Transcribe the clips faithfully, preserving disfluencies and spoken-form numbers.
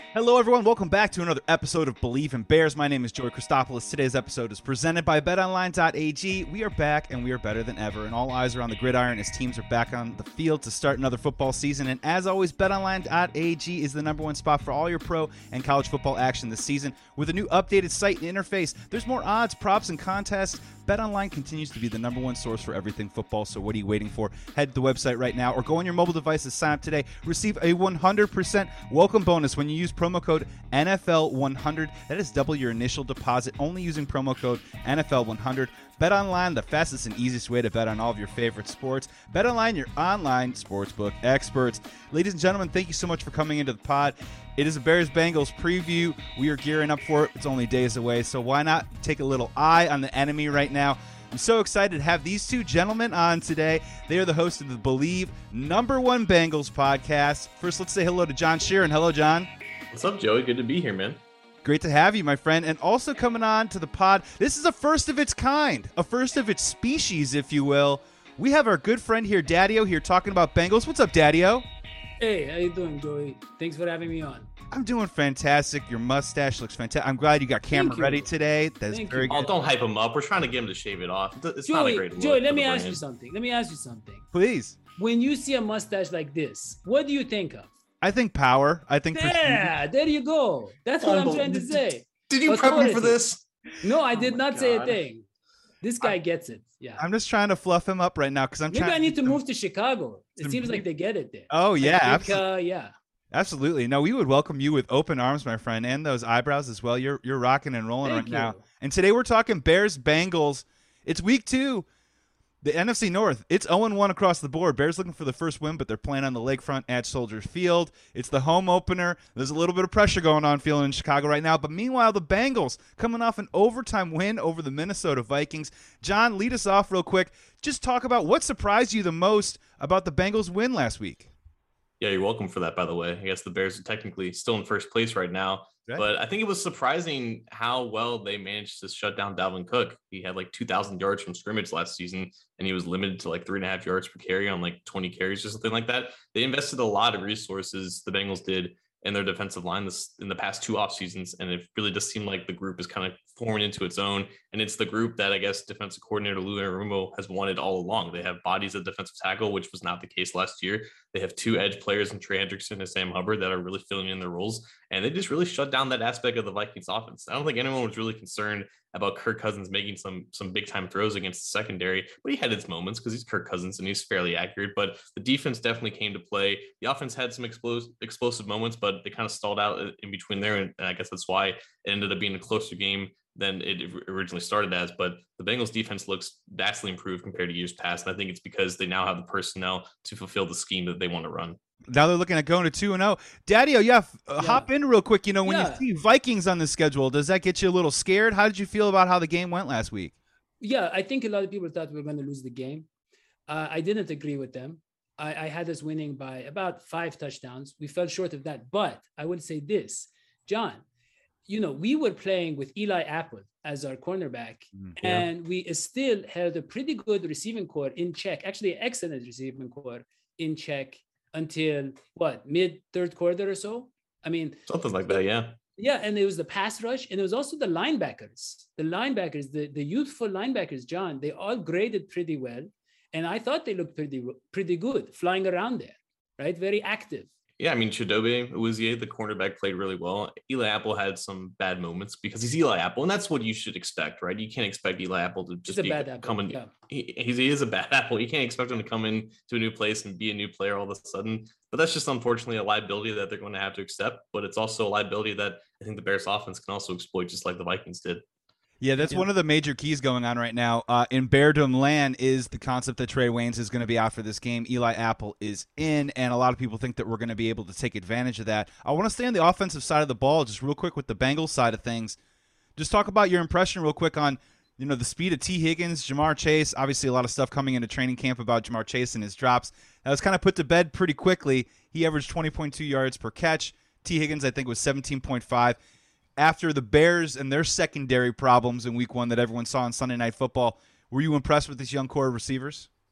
Hello, everyone. Welcome back to another episode of Believe in Bears. My name is Joey Christopoulos. Today's episode is presented by bet online dot a g. We are back, and we are better than ever. And all eyes are on the gridiron as teams are back on the field to start another football season. And as always, bet online dot a g is the number one spot for all your pro and college football action this season. With a new updated site and interface, there's more odds, props, and contests. BetOnline continues to be the number one source for everything football, so what are you waiting for? Head to the website right now or go on your mobile device to sign up today. Receive a one hundred percent welcome bonus when you use promo code N F L one hundred. That is double your initial deposit only using promo code N F L one hundred. BetOnline, the fastest and easiest way to bet on all of your favorite sports. BetOnline, your online sportsbook experts. Ladies and gentlemen, thank you so much for coming into the pod. It is a Bears-Bengals preview. We are gearing up for it. It's only days away, so why not take a little eye on the enemy right now? I'm so excited to have these two gentlemen on today. They are the hosts of the Believe number one Bengals podcast. First, let's say hello to John Sheeran. Hello, John. What's up, Joey? Good to be here, man. Great to have you, my friend. And also coming on to the pod, this is a first of its kind, a first of its species, if you will. We have our good friend here, Daddy-O, here talking about Bengals. What's up, Daddy-O? Hey, how you doing, Joey? Thanks for having me on. I'm doing fantastic. Your mustache looks fantastic. I'm glad you got camera you. ready today. That's Thank very you. good. Oh, don't hype him up. We're trying to get him to shave it off. It's Joey, not a great look. Joey, let for me the ask brand. you something. Let me ask you something. Please. When you see a mustache like this, what do you think of? I think power. I think Yeah, there you go. That's what I'm trying to say. Did you prep me for Authority. this? No, I did Oh my not say a God. thing. This guy gets it. Yeah. I'm just trying to fluff him up right now because I'm Maybe trying. I need to keep him- move to Chicago. It some- seems like they get it there. Oh yeah, I think, absolutely. uh, yeah. Absolutely. No, we would welcome you with open arms, my friend, and those eyebrows as well. You're you're rocking and rolling Thank right now. you. And today we're talking Bears Bengals. It's week two. The N F C North, it's oh and one across the board. Bears looking for the first win, but they're playing on the lakefront at Soldier Field. It's the home opener. There's a little bit of pressure going on feeling in Chicago right now. But meanwhile, the Bengals coming off an overtime win over the Minnesota Vikings. John, lead us off real quick. Just talk about what surprised you the most about the Bengals win last week. Yeah, you're welcome for that, by the way. I guess the Bears are technically still in first place right now. Right. But I think it was surprising how well they managed to shut down Dalvin Cook. He had like two thousand yards from scrimmage last season, and he was limited to like three and a half yards per carry on like twenty carries or something like that. They invested a lot of resources, the Bengals did, in their defensive line this in the past two off seasons, and it really does seem like the group is kind of forming into its own. And it's the group that I guess defensive coordinator Lou Anarumo has wanted all along. They have bodies at defensive tackle, which was not the case last year. They have two edge players in Trey Hendrickson and Sam Hubbard that are really filling in their roles, and they just really shut down that aspect of the Vikings offense. I don't think anyone was really concerned about Kirk Cousins making some some big time throws against the secondary, but he had his moments because he's Kirk Cousins and he's fairly accurate. But the defense definitely came to play. The offense had some explosive explosive moments, but they kind of stalled out in between there, and I guess that's why it ended up being a closer game than it originally started as. But the Bengals defense looks vastly improved compared to years past, and I think it's because they now have the personnel to fulfill the scheme that they want to run. Now they're looking at going to two and oh. Daddy-O, yeah, f- uh, Yeah. hop in real quick. You know, when Yeah. you see Vikings on the schedule, does that get you a little scared? How did you feel about how the game went last week? Yeah, I think a lot of people thought we were going to lose the game. Uh, I didn't agree with them. I, I had us winning by about five touchdowns. We fell short of that. But I would say this, John, you know, we were playing with Eli Apple as our cornerback, Mm, yeah. and we still held a pretty good receiving core in check, actually excellent receiving core in check until what, mid third quarter or so? I mean, Something like that, yeah. yeah, and it was the pass rush, and it was also the linebackers. The linebackers, the, the youthful linebackers, John, they all graded pretty well. And I thought they looked pretty pretty good flying around there, right? Very active. Yeah, I mean, Chidobe Awuzie, the cornerback, played really well. Eli Apple had some bad moments because he's Eli Apple, and that's what you should expect, right? You can't expect Eli Apple to just a be bad apple, coming. yeah. He, he's, he is a bad apple. You can't expect him to come in to a new place and be a new player all of a sudden. But that's just unfortunately a liability that they're going to have to accept. But it's also a liability that I think the Bears offense can also exploit, just like the Vikings did. Yeah, that's Yeah. one of the major keys going on right now. Uh, in Bear Dome land is the concept that Trey Waynes is going to be out for this game. Eli Apple is in, and a lot of people think that we're going to be able to take advantage of that. I want to stay on the offensive side of the ball just real quick with the Bengals side of things. Just talk about your impression real quick on, you know, the speed of T. Higgins, Jamar Chase. Obviously, a lot of stuff coming into training camp about Jamar Chase and his drops. That was kind of put to bed pretty quickly. He averaged twenty point two yards per catch. T. Higgins, I think, was seventeen point five. After the Bears and their secondary problems in week one that everyone saw on Sunday Night Football, were you impressed with this young core of receivers?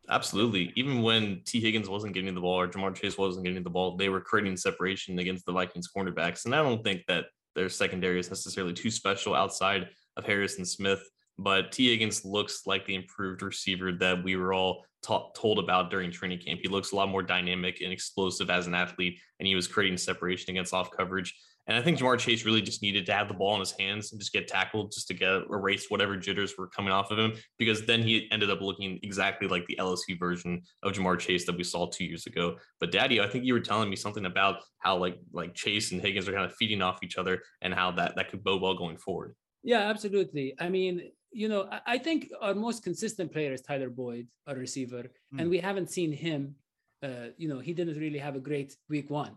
Absolutely. Even when T. Higgins wasn't getting the ball or Ja'Marr Chase wasn't getting the ball, they were creating separation against the Vikings cornerbacks. And I don't think that their secondary is necessarily too special outside of Harrison Smith. But T. Higgins looks like the improved receiver that we were all ta- told about during training camp. He looks a lot more dynamic and explosive as an athlete, and he was creating separation against off coverage. And I think Ja'Marr Chase really just needed to have the ball in his hands and just get tackled just to get erase whatever jitters were coming off of him, because then he ended up looking exactly like the L S U version of Ja'Marr Chase that we saw two years ago. But Daddy, I think you were telling me something about how like like Chase and Higgins are kind of feeding off each other and how that, that could bode well going forward. Yeah, absolutely. I mean, you know, I think our most consistent player is Tyler Boyd, our receiver, mm. and we haven't seen him. Uh, you know, he didn't really have a great week one.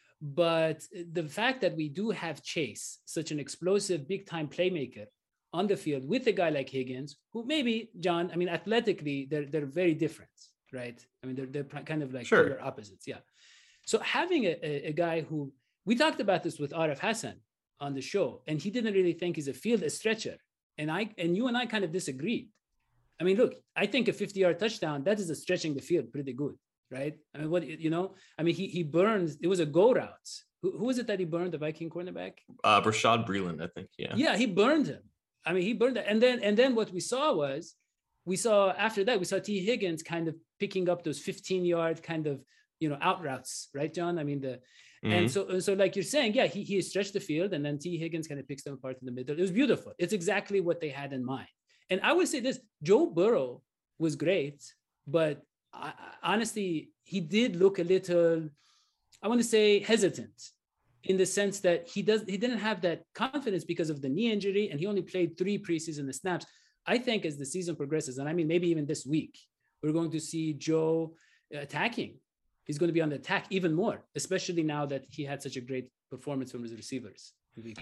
But the fact that we do have Chase, such an explosive, big-time playmaker on the field with a guy like Higgins, who maybe, John, I mean, athletically, they're they're very different, right? I mean, they're, they're kind of like sure. polar opposites, yeah. So having a, a, a guy who, we talked about this with Arif Hassan on the show, and he didn't really think he's a field stretcher. And I and you and I kind of disagreed. I mean, look, I think a fifty-yard touchdown, that is a stretching the field pretty good. Right. I mean, what, you know, I mean, he he burned, it was a go route. Who, who was it that he burned, the Viking cornerback? Uh, Rashad Breeland, I think. Yeah. Yeah. He burned him. I mean, he burned it. And then, and then what we saw was, we saw after that, we saw T. Higgins kind of picking up those fifteen yard kind of, you know, out routes. Right, John? I mean, the, mm-hmm. and so, so like you're saying, yeah, he, he stretched the field and then T. Higgins kind of picks them apart in the middle. It was beautiful. It's exactly what they had in mind. And I would say this, Joe Burrow was great, but I, honestly, he did look a little, I want to say, hesitant in the sense that he does he didn't have that confidence because of the knee injury, and he only played three preseason snaps. I think as the season progresses, and I mean maybe even this week, we're going to see Joe attacking. He's going to be on the attack even more, especially now that he had such a great performance from his receivers.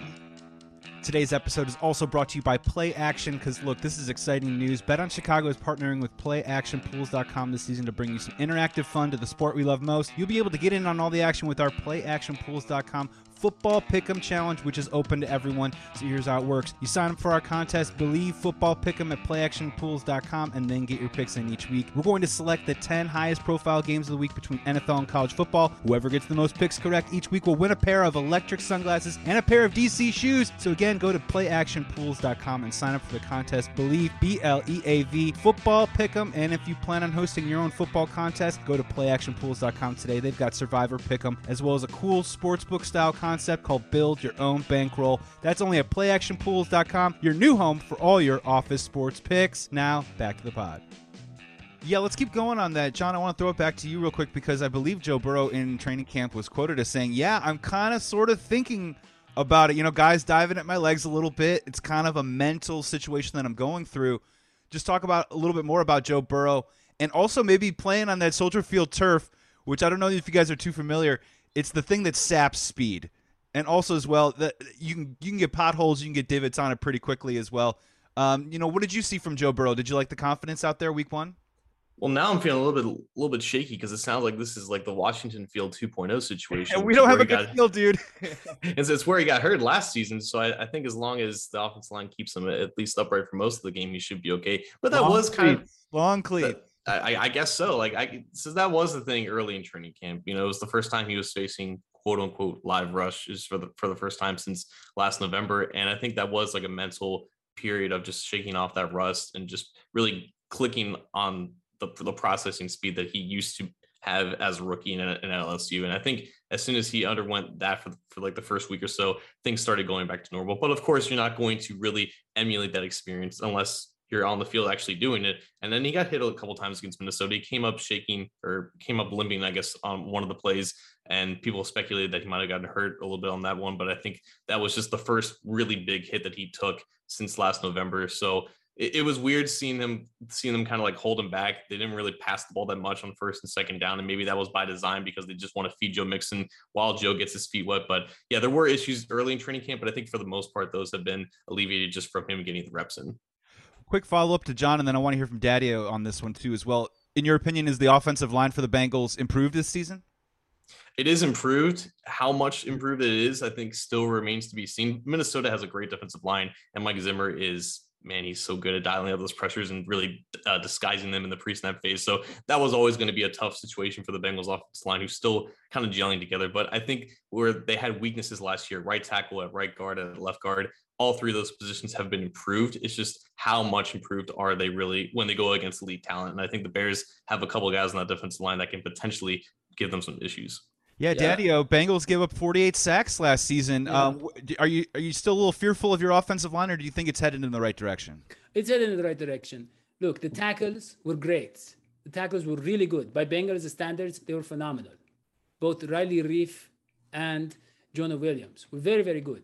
Today's episode is also brought to you by Play Action, because look, this is exciting news. Bet on Chicago is partnering with play action pools dot com this season to bring you some interactive fun to the sport we love most. You'll be able to get in on all the action with our play action pools dot com Football Pick'em Challenge, which is open to everyone. So here's how it works. You sign up for our contest, Believe Football Pick'em at play action pools dot com, and then get your picks in each week. We're going to select the ten highest profile games of the week between N F L and college football. Whoever gets the most picks correct each week will win a pair of electric sunglasses and a pair of D C shoes. So again, go to play action pools dot com and sign up for the contest, Believe, B L E A V, Football Pick'em. And if you plan on hosting your own football contest, go to play action pools dot com today. They've got Survivor Pick'em, as well as a cool sportsbook style concept called Build Your Own Bankroll. That's only at play action pools dot com, your new home for all your office sports picks. Now, back to the pod. Yeah, let's keep going on that. John, I want to throw it back to you real quick, because I believe Joe Burrow in training camp was quoted as saying, yeah, I'm kind of sort of thinking about it. You know, guys diving at my legs a little bit. It's kind of a mental situation that I'm going through. Just talk about a little bit more about Joe Burrow, and also maybe playing on that Soldier Field turf, which I don't know if you guys are too familiar. It's the thing that saps speed. And also as well, that you can you can get potholes, you can get divots on it pretty quickly as well. Um, you know, what did you see from Joe Burrow? Did you like the confidence out there week one? Well, now I'm feeling a little bit a little bit shaky, because it sounds like this is like the Washington Field two point oh situation. And we don't have a good got, field, dude. And it's where he got hurt last season. So I, I think as long as the offensive line keeps him at least upright for most of the game, he should be okay. But that long was kind cleat. of long cleat. I, I guess so. Like I, so that was the thing early in training camp. You know, it was the first time he was facing quote unquote live rushes for the for the first time since last November. And I think that was like a mental period of just shaking off that rust and just really clicking on the, the processing speed that he used to have as a rookie in, in L S U. And I think as soon as he underwent that for, for like the first week or so, things started going back to normal. But of course, you're not going to really emulate that experience unless you're on the field actually doing it. And then he got hit a couple times against Minnesota. He came up shaking or came up limping, I guess, on one of the plays. And people speculated that he might have gotten hurt a little bit on that one. But I think that was just the first really big hit that he took since last November. So it, it was weird seeing him, seeing them kind of like hold him back. They didn't really pass the ball that much on first and second down. And maybe that was by design because they just want to feed Joe Mixon while Joe gets his feet wet. But yeah, there were issues early in training camp, but I think for the most part, those have been alleviated just from him getting the reps in. Quick follow-up to John, and then I want to hear from Daddy on this one too as well. In your opinion, is the offensive line for the Bengals improved this season? It is improved. How much improved it is, I think, still remains to be seen. Minnesota has a great defensive line, and Mike Zimmer is man, he's so good at dialing out those pressures and really uh, disguising them in the pre-snap phase. So that was always going to be a tough situation for the Bengals offensive line, who's still kind of gelling together. But I think where they had weaknesses last year, right tackle, at right guard, at left guard, all three of those positions have been improved. It's just how much improved are they really when they go against elite talent? And I think the Bears have a couple of guys on that defensive line that can potentially give them some issues. Yeah, Yeah. Daddy-O, Bengals gave up forty-eight sacks last season. Yeah. Um, are you are you still a little fearful of your offensive line, or do you think it's headed in the right direction? It's headed in the right direction. Look, the tackles were great. The tackles were really good. By Bengals standards, they were phenomenal. Both Riley Reef and Jonah Williams were very, very good.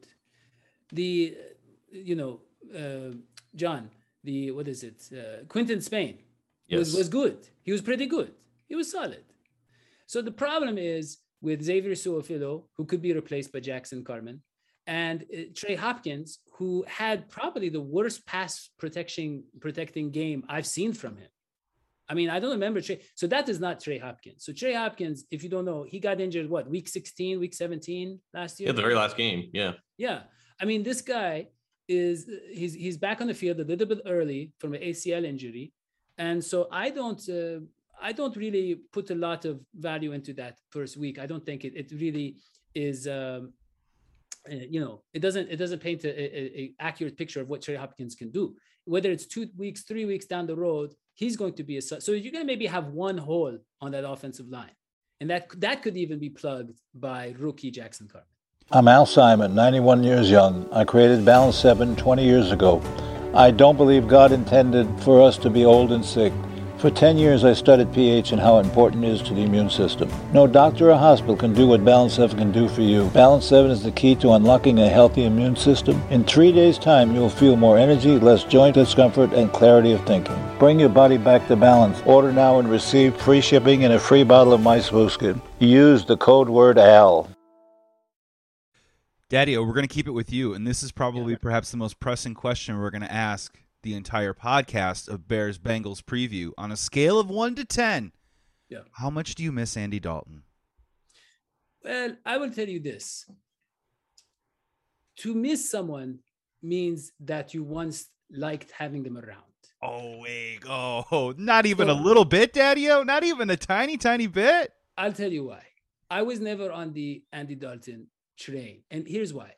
The, you know, uh, John, the, what is it? Uh, Quinton Spain was, Yes. was good. He was pretty good. He was solid. So the problem is with Xavier Su'a-Filo, who could be replaced by Jackson Carman, and uh, Trey Hopkins, who had probably the worst pass protection protecting game I've seen from him. I mean, I don't remember Trey. So that is not Trey Hopkins. So Trey Hopkins, if you don't know, he got injured, what, week sixteen, week seventeen last year? Yeah, the very last game. Yeah. Yeah. I mean, this guy is, he's, he's back on the field a little bit early from an A C L injury. And so I don't, uh, I don't really put a lot of value into that first week. I don't think it, it really is, um, uh, you know, it doesn't, it doesn't paint a, a, a accurate picture of what Trey Hopkins can do. Whether it's two weeks, three weeks down the road, he's going to be a, so you're going to maybe have one hole on that offensive line. And that, that could even be plugged by rookie Jackson Carman. I'm Al Simon, ninety-one years young. I created Balance seven twenty years ago. I don't believe God intended for us to be old and sick. For ten years, I studied pH and how important it is to the immune system. No doctor or hospital can do what Balance seven can do for you. Balance seven is the key to unlocking a healthy immune system. In three days' time, you'll feel more energy, less joint discomfort, and clarity of thinking. Bring your body back to balance. Order now and receive free shipping and a free bottle of My Skin. Use the code word A L. Daddy-O, we're going to keep it with you, and this is probably Yeah. perhaps the most pressing question we're going to ask the entire podcast of Bears Bengals preview. On a scale of one to ten, Yeah. how much do you miss Andy Dalton? Well, I will tell you this. To miss someone means that you once liked having them around. Oh, wait, oh, not even So- a little bit, Daddy-O? Not even a tiny, tiny bit? I'll tell you why. I was never on the Andy Dalton train. And here's why.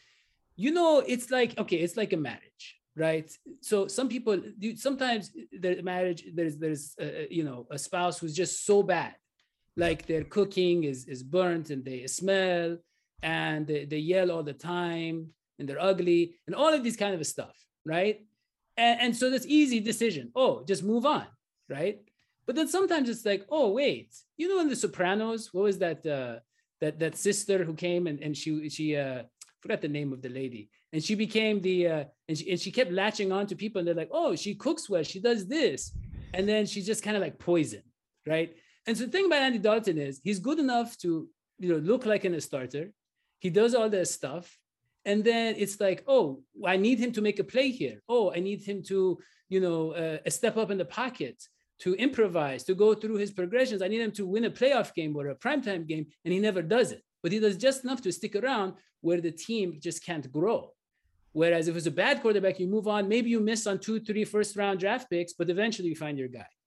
You know, it's like, okay, it's like a marriage, right? So some people, you, sometimes the marriage, there's, there's uh, you know, a spouse who's just so bad. Like their cooking is, is burnt and they smell and they, they yell all the time and they're ugly and all of these kind of stuff, right? And, and so that's easy decision. Oh, just move on, right? But then sometimes it's like, oh, wait, you know, in The Sopranos, what was that, uh, that, that sister who came and, and she, she, uh, forgot the name of the lady. And she became the, uh, and she, and she kept latching on to people and they're like, oh, she cooks well, she does this. And then she's just kind of like poison, right? And so the thing about Andy Dalton is he's good enough to, you know, look like a starter. He does all this stuff. And then it's like, oh, I need him to make a play here. Oh, I need him to, you know, uh, step up in the pocket, to improvise, to go through his progressions. I need him to win a playoff game or a primetime game, and he never does it. But he does just enough to stick around where the team just can't grow. Whereas if it's a bad quarterback, you move on. Maybe you miss on two, three first round draft picks, but eventually you find your guy.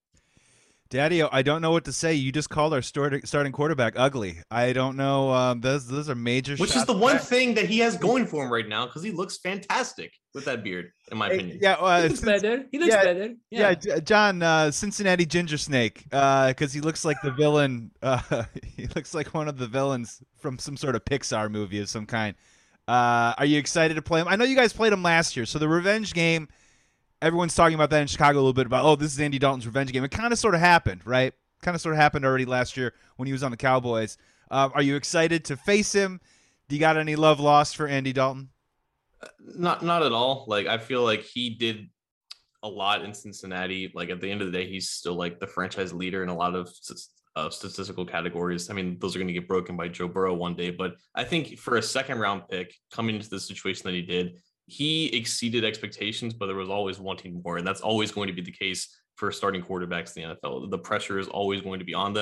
Daddy, I don't know what to say. You just called our start- starting quarterback ugly. I don't know. Um, those those are major Which is shots the one back. thing that he has going for him right now because he looks fantastic with that beard, in my opinion. Yeah, uh, He looks since- better. He looks yeah, better. yeah, Yeah. J- John, uh, Cincinnati Ginger Snake, because he looks like the villain. Uh, he looks like one of the villains from some sort of Pixar movie of some kind. Uh, are you excited to play him? I know you guys played him last year, so the revenge game. Everyone's talking about that in Chicago a little bit about, oh, this is Andy Dalton's revenge game. It kind of sort of happened, right? Kind of sort of happened already last year when he was on the Cowboys. Uh, are you excited to face him? Do you got any love lost for Andy Dalton? Not not at all. Like I feel like he did a lot in Cincinnati. Like at the end of the day, he's still like the franchise leader in a lot of uh, statistical categories. I mean, those are going to get broken by Joe Burrow one day. But I think for a second round pick coming into the situation that he did, he exceeded expectations, but there was always wanting more. And that's always going to be the case for starting quarterbacks in the N F L. The pressure is always going to be on them.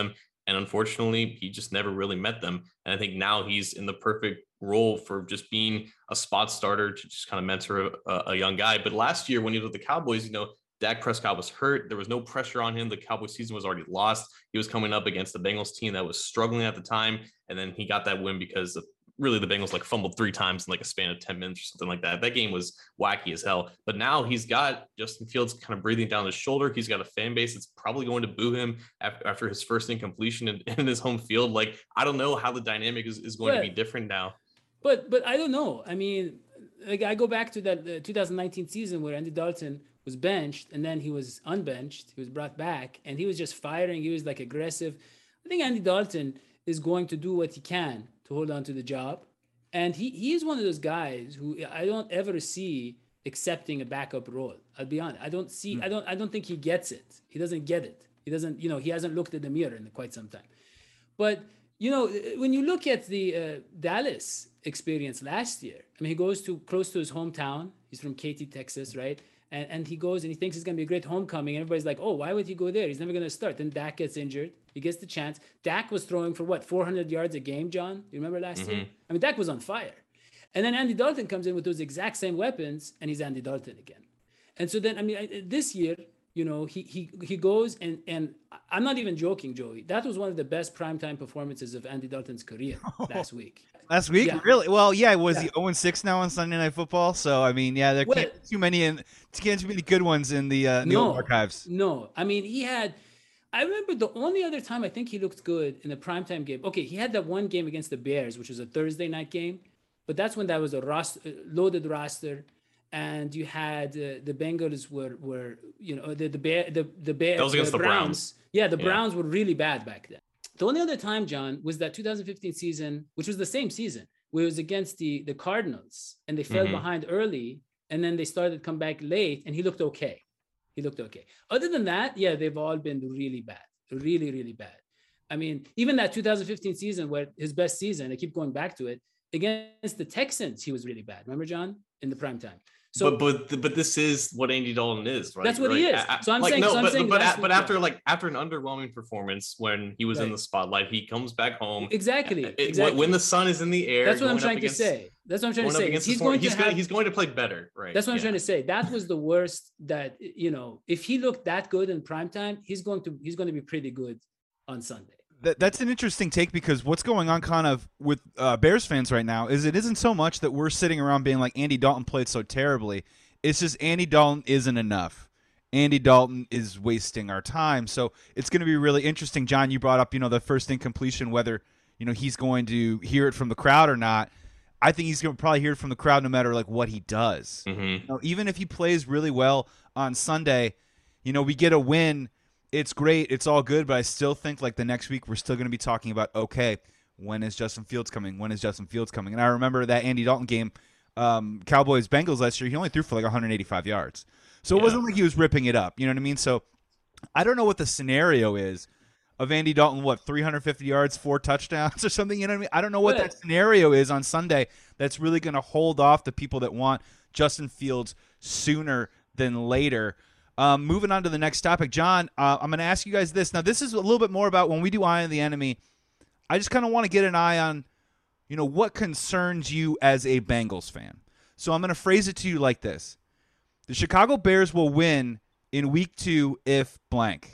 And unfortunately, he just never really met them. And I think now he's in the perfect role for just being a spot starter to just kind of mentor a, a young guy. But last year when he was with the Cowboys, you know, Dak Prescott was hurt. There was no pressure on him. The Cowboys season was already lost. He was coming up against the Bengals team that was struggling at the time. And then he got that win because of really the Bengals like fumbled three times in like a span of ten minutes or something like that. That game was wacky as hell. But now he's got Justin Fields kind of breathing down his shoulder. He's got a fan base that's probably going to boo him after, after his first incompletion in, in his home field. Like, I don't know how the dynamic is, is going but, to be different now. But but I don't know. I mean, like I go back to that uh, two thousand nineteen season where Andy Dalton was benched and then he was unbenched. He was brought back and he was just firing. He was like aggressive. I think Andy Dalton is going to do what he can to hold on to the job. And he, he is one of those guys who I don't ever see accepting a backup role. I'll be honest. I don't see, mm. I don't, I don't think he gets it. He doesn't get it. He doesn't, you know, he hasn't looked at the mirror in quite some time. But, you know, when you look at the uh, Dallas experience last year, I mean, he goes to close to his hometown. He's from Katy, Texas, right? And and he goes and he thinks it's going to be a great homecoming. And everybody's like, oh, why would he go there? He's never going to start. Then Dak gets injured. He gets the chance. Dak was throwing for what, four hundred yards a game, John? You remember last mm-hmm. year? I mean, Dak was on fire. And then Andy Dalton comes in with those exact same weapons, and he's Andy Dalton again. And so then, I mean, I, this year, you know, he he he goes and and I'm not even joking, Joey. That was one of the best primetime performances of Andy Dalton's career last week. Last week, yeah. really? Well, yeah. Was yeah. he oh and six now on Sunday Night Football? So I mean, yeah, there well, can't be too many in can't too many good ones in the uh, in the no, old archives. No, I mean he had. I remember the only other time I think he looked good in a primetime game. Okay, he had that one game against the Bears, which was a Thursday night game, but that's when that was a roster, loaded roster, and you had uh, the Bengals were were you know the the Bear the the Bear that was against the, the Browns. Browns. Yeah, the yeah. Browns were really bad back then. The only other time, John, was that two thousand fifteen season, which was the same season, where it was against the the Cardinals, and they fell mm-hmm. behind early, and then they started to come back late, and he looked okay. He looked okay. Other than that, yeah, they've all been really bad, really, really bad. I mean, even that two thousand fifteen season, where his best season, I keep going back to it, against the Texans, he was really bad. Remember, John, in the prime time. So, but but but this is what Andy Dalton is, right? That's what right? he is. So I'm like, saying, no, so I'm but saying but, but, but after week, like after an underwhelming performance when he was right. in the spotlight, he comes back home. Exactly. It, exactly. When the sun is in the air. That's what I'm trying against, to say. That's what I'm trying to say. He's going he's to going have, he's going to play better, right? That's what yeah. I'm trying to say. That was the worst. That you know, if he looked that good in primetime, he's going to he's going to be pretty good on Sunday. That, that's an interesting take because what's going on kind of with uh, Bears fans right now is it isn't so much that we're sitting around being like Andy Dalton played so terribly. It's just Andy Dalton isn't enough. Andy Dalton is wasting our time. So it's going to be really interesting. John, you brought up, you know, the first incompletion, whether, you know, he's going to hear it from the crowd or not. I think he's going to probably hear it from the crowd no matter like what he does. Mm-hmm. You know, even if he plays really well on Sunday, you know, we get a win. It's great. It's all good. But I still think like the next week we're still going to be talking about, okay, when is Justin Fields coming? When is Justin Fields coming? And I remember that Andy Dalton game, um, Cowboys Bengals last year, he only threw for like one hundred eighty-five yards. So yeah. It wasn't like he was ripping it up. You know what I mean? So I don't know what the scenario is of Andy Dalton, what, three hundred fifty yards, four touchdowns or something? You know what I mean? I don't know what that scenario is on Sunday that's really going to hold off the people that want Justin Fields sooner than later. Um, moving on to the next topic, John, uh, I'm going to ask you guys this. Now, this is a little bit more about when we do Eye on the Enemy. I just kind of want to get an eye on, you know, what concerns you as a Bengals fan. So I'm going to phrase it to you like this. The Chicago Bears will win in week two if blank.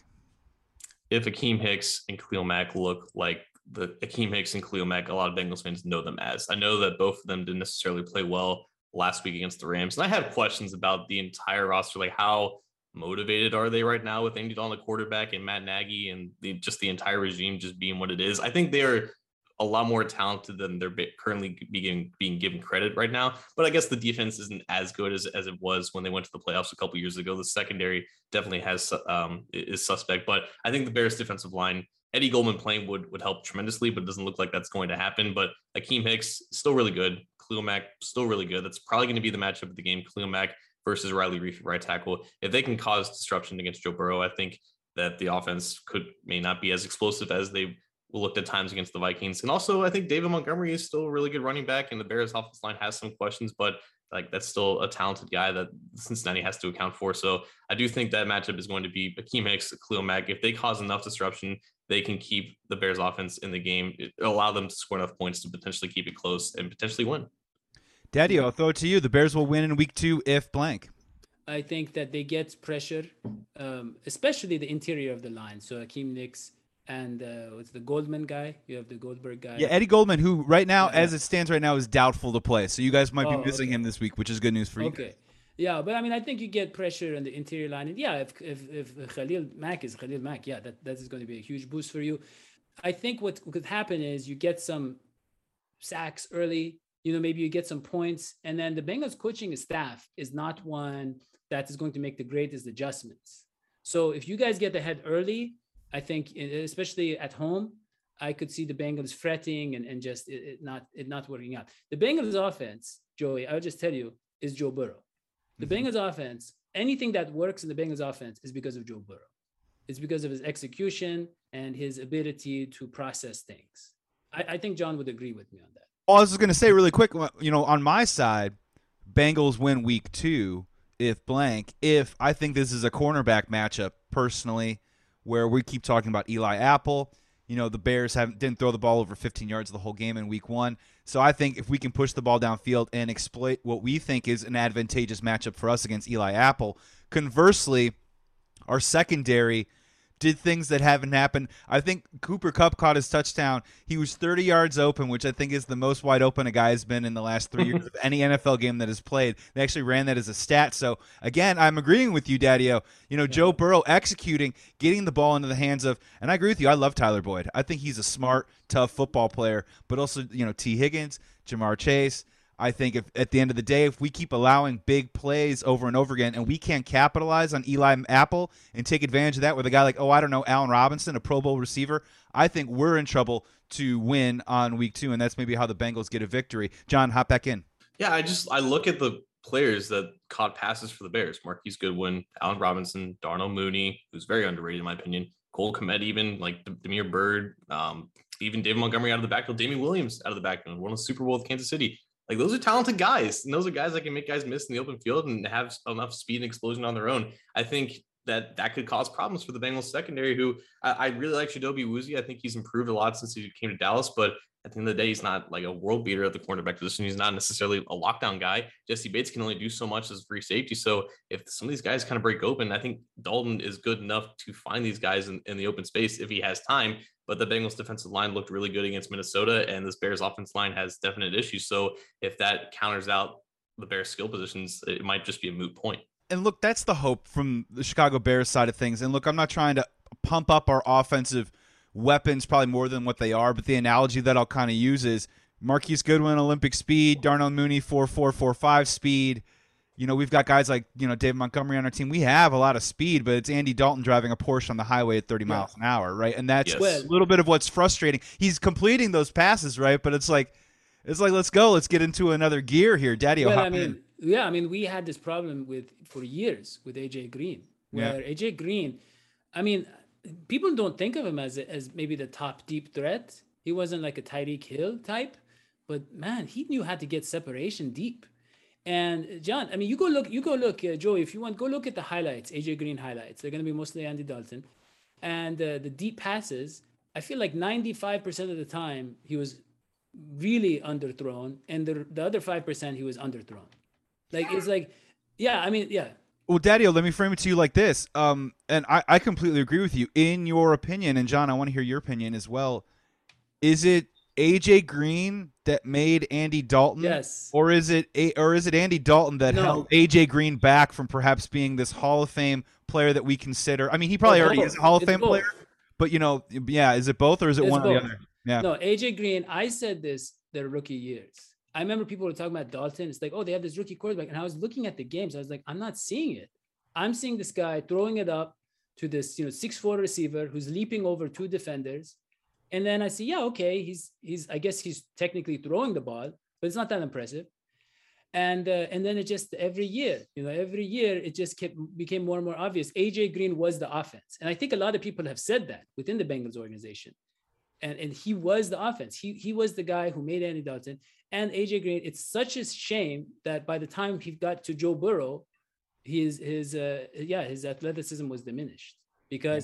If Akeem Hicks and Khalil Mack look like the Akeem Hicks and Khalil Mack, a lot of Bengals fans know them as. I know that both of them didn't necessarily play well last week against the Rams. And I have questions about the entire roster, like how motivated are they right now with Andy Dalton, the quarterback, and Matt Nagy and the, just the entire regime just being what it is. I think they're a lot more talented than they're currently being, being given credit right now. But I guess the defense isn't as good as, as it was when they went to the playoffs a couple years ago. The secondary definitely has um, is suspect. But I think the Bears defensive line, Eddie Goldman playing would, would help tremendously, but it doesn't look like that's going to happen. But Akeem Hicks, still really good. Khalil Mack, still really good. That's probably going to be the matchup of the game. Khalil Mack versus Riley Reiff at right tackle. If they can cause disruption against Joe Burrow, I think that the offense could may not be as explosive as they looked at times against the Vikings. And also, I think David Montgomery is still a really good running back, and the Bears offensive line has some questions, but like that's still a talented guy that Cincinnati has to account for. So I do think that matchup is going to be Akeem Hicks, Khalil Mack. If they cause enough disruption they can keep the Bears offense in the game, it, allow them to score enough points to potentially keep it close and potentially win. Daddy, I'll throw it to you. The Bears will win in week two if blank. I think that they get pressure, um, especially the interior of the line. So Hakeem Nicks and uh, what's the Goldman guy? You have the Goldberg guy. Yeah, Eddie Goldman, who right now, Yeah. as it stands right now, is doubtful to play. So you guys might be Oh, missing okay. him this week, which is good news for you. Okay. Yeah, but I mean, I think you get pressure on the interior line. And yeah, if if, if Khalil Mack is Khalil Mack, yeah, that, that is going to be a huge boost for you. I think what could happen is you get some sacks early. You know, maybe you get some points. And then the Bengals coaching staff is not one that is going to make the greatest adjustments. So if you guys get ahead early, I think, especially at home, I could see the Bengals fretting and, and just it, it not it not working out. The Bengals offense, Joey, I'll just tell you, is Joe Burrow. The Mhm. Bengals offense, anything that works in the Bengals offense is because of Joe Burrow. It's because of his execution and his ability to process things. I, I think John would agree with me on that. All I was going to say really quick, you know, on my side, Bengals win week two if blank. If I think this is a cornerback matchup personally, where we keep talking about Eli Apple. You know, the Bears haven't didn't throw the ball over fifteen yards the whole game in week one. So I think if we can push the ball downfield and exploit what we think is an advantageous matchup for us against Eli Apple. Conversely, our secondary did things that haven't happened. I think Cooper Kupp caught his touchdown. He was thirty yards open, which I think is the most wide open a guy has been in the last three years of any N F L game that has played. They actually ran that as a stat. So, again, I'm agreeing with you, Daddy-O. You know, yeah. Joe Burrow executing, getting the ball into the hands of, and I agree with you, I love Tyler Boyd. I think he's a smart, tough football player, but also, you know, T. Higgins, Jamar Chase. I think if at the end of the day, if we keep allowing big plays over and over again and we can't capitalize on Eli Apple and take advantage of that with a guy like, oh, I don't know, Allen Robinson, a Pro Bowl receiver, I think we're in trouble to win on week two, and that's maybe how the Bengals get a victory. John, hop back in. Yeah, I just I look at the players that caught passes for the Bears. Marquise Goodwin, Allen Robinson, Darnell Mooney, who's very underrated in my opinion, Cole Kmet even, like Damiere Byrd, um, even David Montgomery out of the backfield, Damian Williams out of the backfield, won a Super Bowl with Kansas City. Like, those are talented guys, and those are guys that can make guys miss in the open field and have enough speed and explosion on their own. I think that that could cause problems for the Bengals secondary, who I, I really like Chidobe Awuzie. I think he's improved a lot since he came to Dallas, but at the end of the day, he's not like a world beater at the cornerback position. He's not necessarily a lockdown guy. Jesse Bates can only do so much as free safety. So if some of these guys kind of break open, I think Dalton is good enough to find these guys in, in the open space if he has time. But the Bengals defensive line looked really good against Minnesota, and this Bears offense line has definite issues. So if that counters out the Bears skill positions, it might just be a moot point. And look, that's the hope from the Chicago Bears side of things. And look, I'm not trying to pump up our offensive weapons probably more than what they are, but the analogy that I'll kind of use is Marquise Goodwin, Olympic speed, Darnell Mooney, four four, four five speed. You know, we've got guys like, you know, David Montgomery on our team. We have a lot of speed, but it's Andy Dalton driving a Porsche on the highway at thirty miles an hour, right? And that's Yes. a little bit of what's frustrating. He's completing those passes, right? But it's like, it's like, let's go. Let's get into another gear here. Daddy, Well, hop I mean, in. yeah, I mean, we had this problem with for years with A J Green, where Yeah. A J Green, I mean, people don't think of him as as maybe the top deep threat. He wasn't like a Tyreek Hill type, but man, he knew how to get separation deep. And John, I mean, you go look, you go look, uh, Joey, if you want, go look at the highlights, A J Green highlights. They're going to be mostly Andy Dalton, and uh, the deep passes. I feel like ninety-five percent of the time he was really underthrown, and the the other five percent he was underthrown. Like it's like, yeah, I mean, yeah. Well, Daddy, let me frame it to you like this. Um, and I, I completely agree with you. In your opinion, and John, I want to hear your opinion as well. Is it A J Green that made Andy Dalton? Yes. Or is it a, or is it Andy Dalton that No. held A J Green back from perhaps being this Hall of Fame player that we consider? I mean, he probably It's already both. is a Hall of It's Fame both. player. But, you know, yeah, is it both or is it It's one or both. the other? Yeah. No, A J Green, I said this their rookie years. I remember people were talking about Dalton. It's like, oh, they have this rookie quarterback. And I was looking at the games. I was like, I'm not seeing it. I'm seeing this guy throwing it up to this, you know, six four receiver who's leaping over two defenders. And then I see, yeah, okay, he's he's I guess he's technically throwing the ball, but it's not that impressive. And uh, and then it just every year, you know, every year it just kept became more and more obvious. A J Green was the offense. And I think a lot of people have said that within the Bengals organization. And, and he was the offense. He he was the guy who made Andy Dalton and A J Green. It's such a shame that by the time he got to Joe Burrow, his his uh, yeah his athleticism was diminished because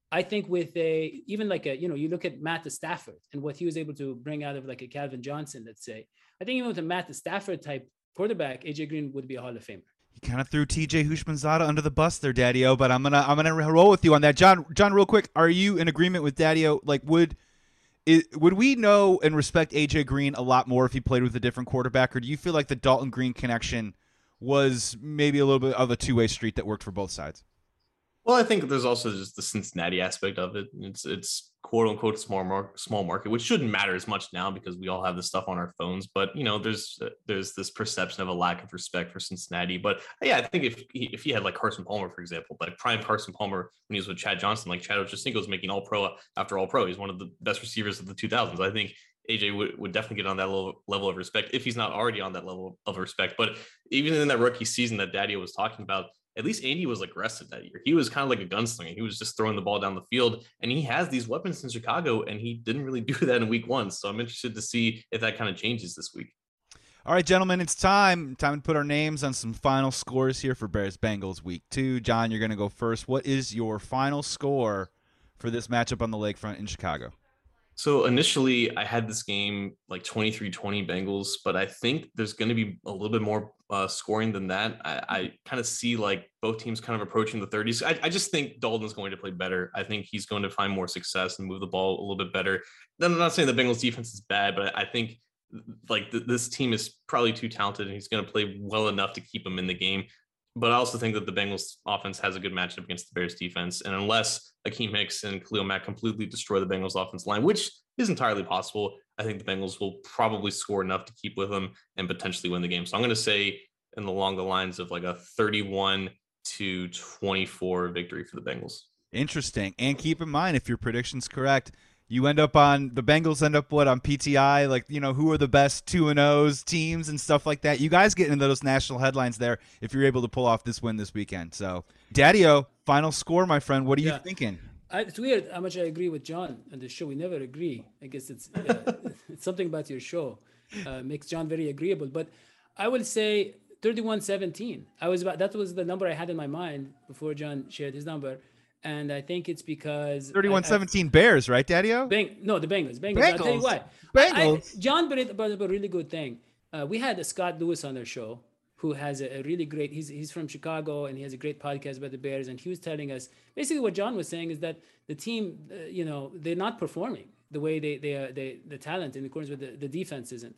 I think with a, even like a, you know, you look at Matt Stafford and what he was able to bring out of like a Calvin Johnson, let's say. I think even with a Matt Stafford type quarterback, A J Green would be a Hall of Famer. You kind of threw T J Houshmandzadeh under the bus there, Daddy-O, but I'm gonna I'm gonna roll with you on that. John, John, real quick, are you in agreement with Daddy-O? Like, would it, would we know and respect A J Green a lot more if he played with a different quarterback, or do you feel like the Dalton Green connection was maybe a little bit of a two-way street that worked for both sides? Well, I think there's also just the Cincinnati aspect of it. It's it's quote unquote small mar- small market, which shouldn't matter as much now because we all have this stuff on our phones. But you know, there's uh, there's this perception of a lack of respect for Cincinnati. But yeah, I think if he, if he had like Carson Palmer, for example, like prime Carson Palmer when he was with Chad Johnson, like Chad Ochocinco was making All Pro after All Pro. He's one of the best receivers of the two thousands. I think A J would, would definitely get on that level, level of respect if he's not already on that level of respect. But even in that rookie season that Daddy was talking about, at least Andy was like rested that year. He was kind of like a gunslinger. He was just throwing the ball down the field, and he has these weapons in Chicago, and he didn't really do that in week one. So I'm interested to see if that kind of changes this week. All right, gentlemen, it's time. Time to put our names on some final scores here for Bears-Bengals week two. John, you're going to go first. What is your final score for this matchup on the lakefront in Chicago? So initially, I had this game like twenty-three twenty Bengals, but I think there's going to be a little bit more uh, scoring than that. I, I kind of see like both teams kind of approaching the thirties. I, I just think Dalton's going to play better. I think he's going to find more success and move the ball a little bit better. Then I'm not saying the Bengals defense is bad, but I think like th- this team is probably too talented, and he's going to play well enough to keep him in the game. But I also think that the Bengals offense has a good matchup against the Bears defense. And unless Akeem Hicks and Khalil Mack completely destroy the Bengals offense line, which is entirely possible, I think the Bengals will probably score enough to keep with them and potentially win the game. So I'm going to say in along the lines of like a thirty-one to twenty-four victory for the Bengals. Interesting. And keep in mind, if your prediction's correct, you end up on the Bengals end up what on P T I, like, you know, who are the best two and O's teams and stuff like that. You guys get into those national headlines there if you're able to pull off this win this weekend. So, Daddy-O, final score, my friend. What are you yeah. thinking? I, it's weird how much I agree with John on the show. We never agree. I guess it's uh, it's something about your show uh, makes John very agreeable. But I would say thirty-one seventeen. I was about that was the number I had in my mind before John shared his number. And I think it's because thirty-one seventeen Bears, right, Daddy-O? Bang, no, the Bengals. Bengals. Bengals. I'll tell you why. Bengals. I, John brought up a really good thing. Uh, we had a Scott Lewis on our show who has a, a really great, he's he's from Chicago, and he has a great podcast about the Bears. And he was telling us, basically what John was saying is that the team, uh, you know, they're not performing the way they, they, are, they the talent in accordance with the, the defense isn't.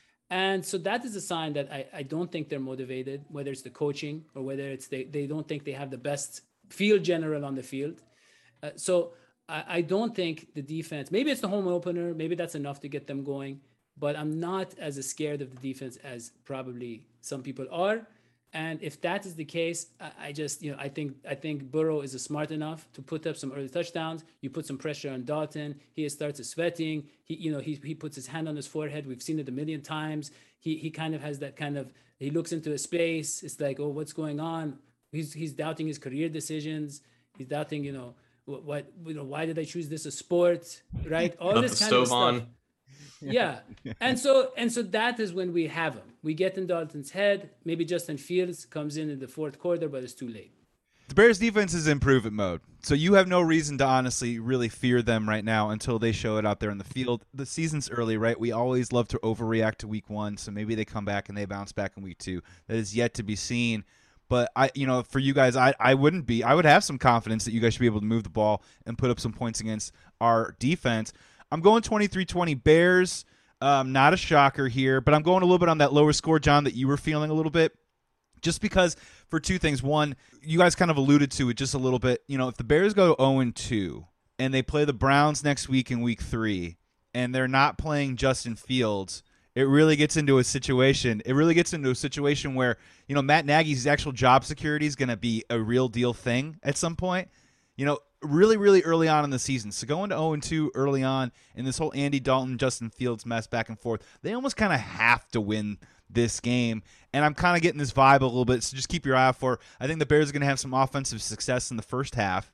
And so that is a sign that I, I don't think they're motivated, whether it's the coaching or whether it's they, they don't think they have the best field general on the field. Uh, so I, I don't think the defense, maybe it's the home opener, maybe that's enough to get them going, but I'm not as scared of the defense as probably some people are. And if that is the case, I, I just, you know, I think I think Burrow is smart enough to put up some early touchdowns. You put some pressure on Dalton. He starts sweating. He, you know, he he puts his hand on his forehead. We've seen it a million times. He he kind of has that kind of, he looks into a space. It's like, oh, what's going on? He's he's doubting his career decisions. He's doubting, you know, what, what you know, why did I choose this a sport, right? All Put this the kind of stove stuff. on. Yeah. And so and so that is when we have him. We get in Dalton's head. Maybe Justin Fields comes in in the fourth quarter, but it's too late. The Bears defense is in improvement mode. So you have no reason to honestly really fear them right now until they show it out there in the field. The season's early, right? We always love to overreact to week one. So maybe they come back and they bounce back in week two. That is yet to be seen. But I, you know, for you guys, I, I wouldn't be. I would have some confidence that you guys should be able to move the ball and put up some points against our defense. I'm going twenty-three twenty Bears. Um, not a shocker here, but I'm going a little bit on that lower score, John, that you were feeling a little bit. Just because for two things. One, you guys kind of alluded to it just a little bit. You know, if the Bears go oh and two and they play the Browns next week in week three and they're not playing Justin Fields, it really gets into a situation. It really gets into a situation where, you know, Matt Nagy's actual job security is going to be a real deal thing at some point. You know, really, really early on in the season. So going to oh and two early on in this whole Andy Dalton, Justin Fields mess back and forth, they almost kind of have to win this game. And I'm kind of getting this vibe a little bit, so just keep your eye out for. I think the Bears are going to have some offensive success in the first half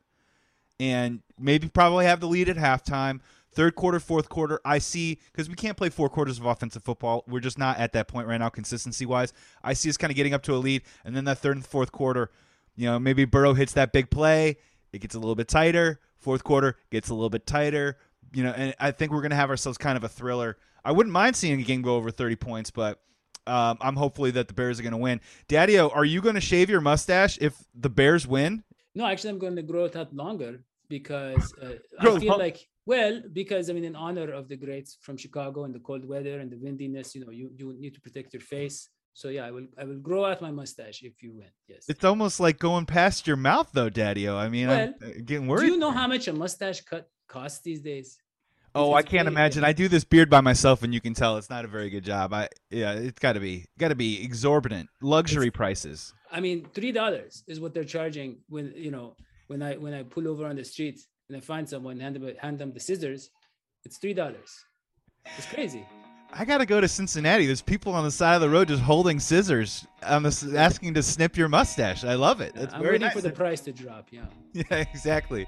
and maybe probably have the lead at halftime. Third quarter, fourth quarter, I see, because we can't play four quarters of offensive football. We're just not at that point right now, consistency-wise. I see us kind of getting up to a lead, and then that third and fourth quarter, you know, maybe Burrow hits that big play. It gets a little bit tighter. Fourth quarter gets a little bit tighter, you know, and I think we're going to have ourselves kind of a thriller. I wouldn't mind seeing a game go over thirty points, but um, I'm hopefully that the Bears are going to win. Daddy-O, are you going to shave your mustache if the Bears win? No, actually, I'm going to grow it out longer because uh, Grow I feel long- like, well, because I mean, in honor of the greats from Chicago and the cold weather and the windiness, you know, you, you need to protect your face. So yeah, I will I will grow out my mustache if you win. Yes. It's almost like going past your mouth, though, Daddy-O. I mean, Well, I'm getting worried. Do you know how much a mustache cut costs these days? Oh, It's I can't very- imagine. I do this beard by myself, and you can tell it's not a very good job. I yeah, it's got to be got to be exorbitant luxury prices. I mean, three dollars is what they're charging when you know when I when I pull over on the street and I find someone hand them hand them the scissors. It's three dollars. It's crazy. I got to go to Cincinnati. There's people on the side of the road just holding scissors, on the, asking to snip your mustache. I love it. That's I'm very waiting nice. for the price to drop. Yeah. Yeah, exactly.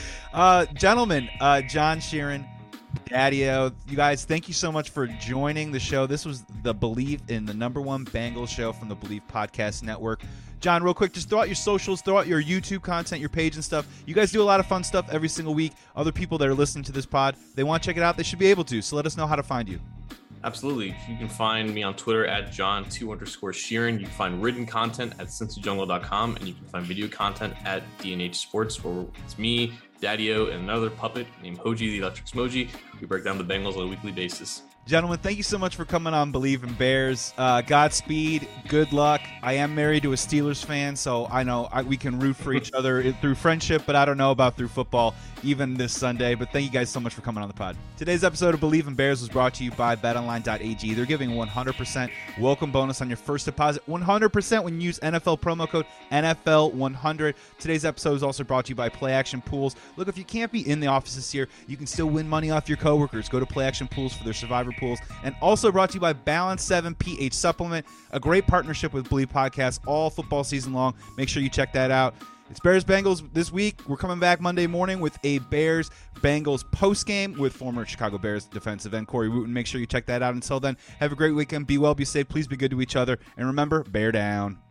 Uh, gentlemen, uh, John Sheeran, Daddy-O, you guys, thank you so much for joining the show. This was the Believe in the number one Bengals show from the Believe Podcast Network. John, real quick, just throw out your socials, throw out your YouTube content, your page and stuff. You guys do a lot of fun stuff every single week. Other people that are listening to this pod, they want to check it out. They should be able to. So let us know how to find you. Absolutely. You can find me on Twitter at John two underscore Sheeran. You can find written content at cincy jungle dot com, and you can find video content at D N H Sports, where it's me, Daddy-O, and another puppet named Hoji the Electric Smoji. We break down the Bengals on a weekly basis. Gentlemen, thank you so much for coming on Believe in Bears. Uh, Godspeed. Good luck. I am married to a Steelers fan, so I know I, we can root for each other through friendship, but I don't know about through football, even this Sunday. But thank you guys so much for coming on the pod. Today's episode of Believe in Bears was brought to you by bet online dot a g. They're giving one hundred percent welcome bonus on your first deposit. one hundred percent when you use N F L promo code N F L one hundred. Today's episode is also brought to you by Play Action Pools. Look, if you can't be in the office this year, you can still win money off your coworkers. Go to Play Action Pools for their Survivor pools. And also brought to you by Balance seven P H Supplement, a great partnership with Believe Podcasts all football season long. Make sure you check that out. It's Bears Bengals this week. We're coming back Monday morning with a Bears Bengals post game with former Chicago Bears defensive end Corey Wooten. Make sure you check that out. Until then, have a great weekend. Be well, be safe. Please be good to each other. And remember, bear down.